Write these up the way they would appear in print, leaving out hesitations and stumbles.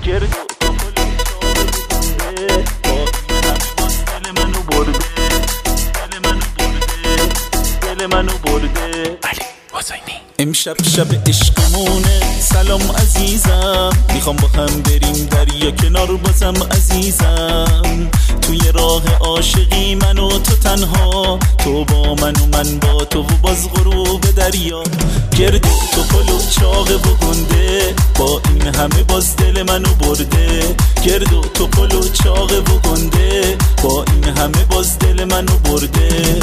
گرد و توپل و چاقه دل منو برده، دل منو برده، دل منو برده. علی حسینی. امشب شب عشقمونه، سلام عزیزم، میخوام با هم بریم دریا کنار بازم عزیزم. توی راه عاشقی من و تو تنها، تو با من و من با تو و باز غروب دریا. گرد و توپل و چاقه و گنده، با این همه باز دل منو برده. گرد و توپل و چاقه و گنده، با این همه باز دل منو برده.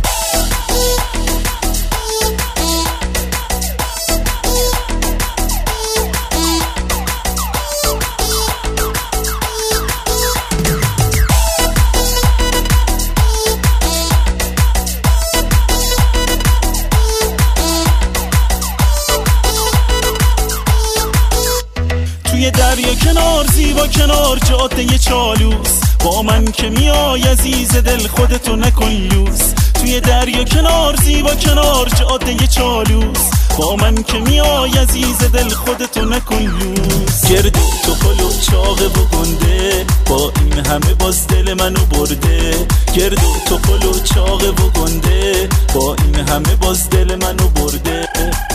توی دریا کنار زیبا کنار جاده چالوس، با من که میای عزیز دل خودتو نکن لوس. توی دریا کنار زیبا کنار جاده چالوس، با من که میای عزیز دل خودتو نکن لوس. گرد و توپل و چاقه و گنده، با این همه باز دل منو برده. گرد و توپل و چاقه و گنده، با این همه باز دل منو برده.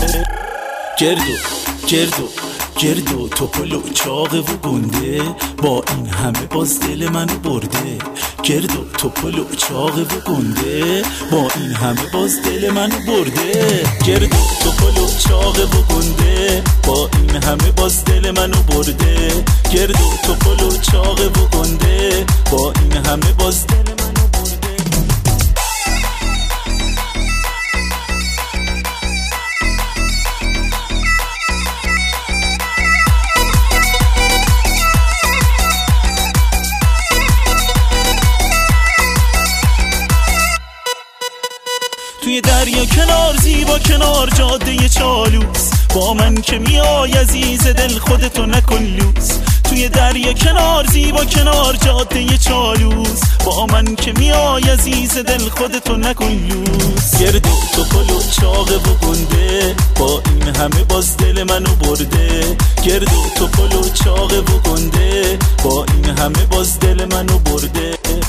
گرد و توپل و چاقه و گنده، با این همه باز دل منو برده. گرد و توپل و چاقه و گنده، با این همه باز دل منو برده. گرد و توپل و چاقه و گنده، با این همه باز دل منو برده. گرد و توپل و چاقه و گنده، با این همه باز دل منو برده. توی دریا کنار زیبا کنار جاده چالوس، با من که میای عزیز دل خودتو نکن لوس. توی دریا کنار زیبا کنار جاده چالوس، با من که میای عزیز دل خودتو نکن لوس. گرد و توپل و چاقه و گنده، با این همه باز دل منو برده. گرد و توپل و چاقه و گنده، با این همه باز دل منو برده.